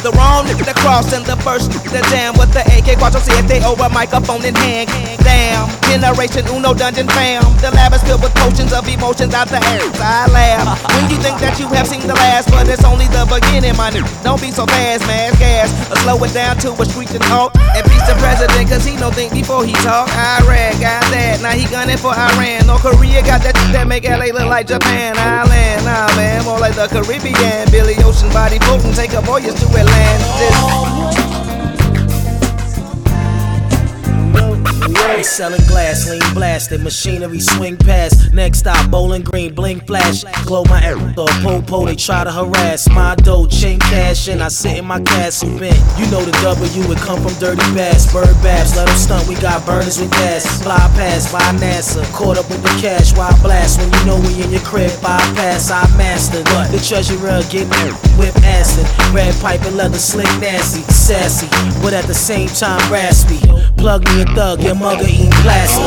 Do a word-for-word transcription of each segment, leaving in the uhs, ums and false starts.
the wrong nigga to cross and the first nigga to jam with the A K Quattro Siete over microphone in hand. Damn, generation Uno dungeon fam. The lab is filled with potions of emotions out the ass. I laugh when you think that you have seen the last, but it's only the beginning, my nigga. Don't be so fast, man. Gas, or slow it down to a screeching halt. And peace to president, cause he don't think before he talk. Iraq got that, now he gunning for Iran. North Korea got that that make L A look like Japan. Island, nah man, more like the Caribbean. Billy Ocean body floating, take a voyage to Atlantis. Selling glass, lean blasted, machinery swing past. Next stop, Bowling Green, blink flash. Glow my air, the po-po, they try to harass. My dough, chain cash, and I sit in my castle bent. You know the W, it come from dirty bass. Bird baths, let them stunt, we got burners with gas. Fly past by NASA, caught up with the cash. Why blast when you know we in your crib? Bypass, I mastered. But the treasurer getting whip acid. Red pipe and leather, slick nasty, sassy, but at the same time raspy. Plug me a thug, your mother eating plaster.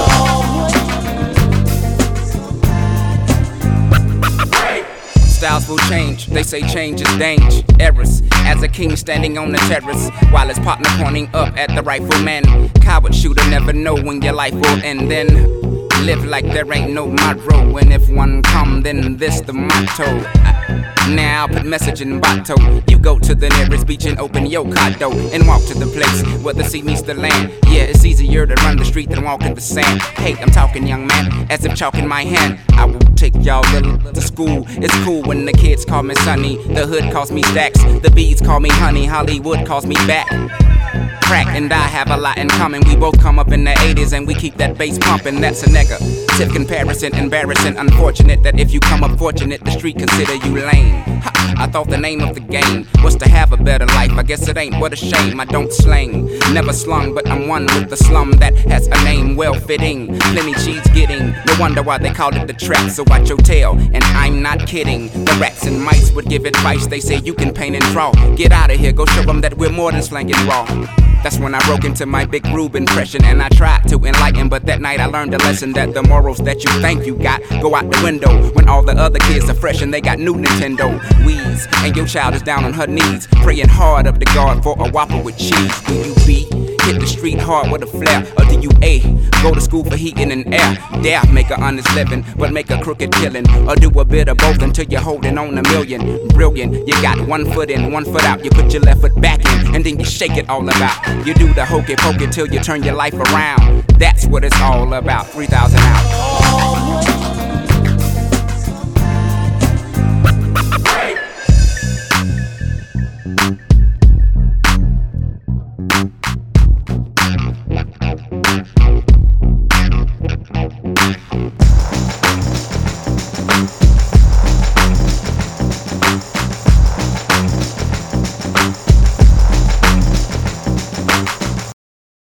Styles will change, they say change is dangerous. As a king standing on the terrace, while his partner pointing up at the rifleman. Coward shooter, never know when your life will end. Then live like there ain't no tomorrow. And if one come, then this the motto. Now I'll put message in Bato. You go to the nearest beach and open your condo and walk to the place where the sea meets the land. Yeah, it's easier to run the street than walk in the sand. Hey, I'm talking young man, as if chalk in my hand. I will take y'all to school. It's cool when the kids call me Sonny. The hood calls me Stacks. The bees call me Honey. Hollywood calls me back. Crack and I have a lot in common. We both come up in the eighties and we keep that bass pumping. That's a negative comparison, embarrassing, unfortunate that if you come up fortunate, the street consider you lame. Ha, I thought the name of the game was to have a better life. I guess it ain't, what a shame. I don't slang, never slung, but I'm one with the slum that has a name well fitting. Plenty cheese getting, no wonder why they called it the trap. So watch your tail, and I'm not kidding. The rats and mice would give advice. They say you can paint and draw. Get out of here, go show them that we're more than slanging raw. That's when I broke into my Big Rube impression and I tried to enlighten, but that night I learned a lesson that the morals that you think you got go out the window when all the other kids are fresh and they got new Nintendo Wii's and your child is down on her knees praying hard up to God for a Whopper with cheese. Do you B? Hit the street hard with a flair, or do you A? Go to school for heating and air. Dare make an honest living, but make a crooked killing, or do a bit of both until you're holding on a million. Brilliant, you got one foot in, one foot out. You put your left foot back in, and then you shake it all about. You do the hokey pokey till you turn your life around. That's what it's all about. three thousand out.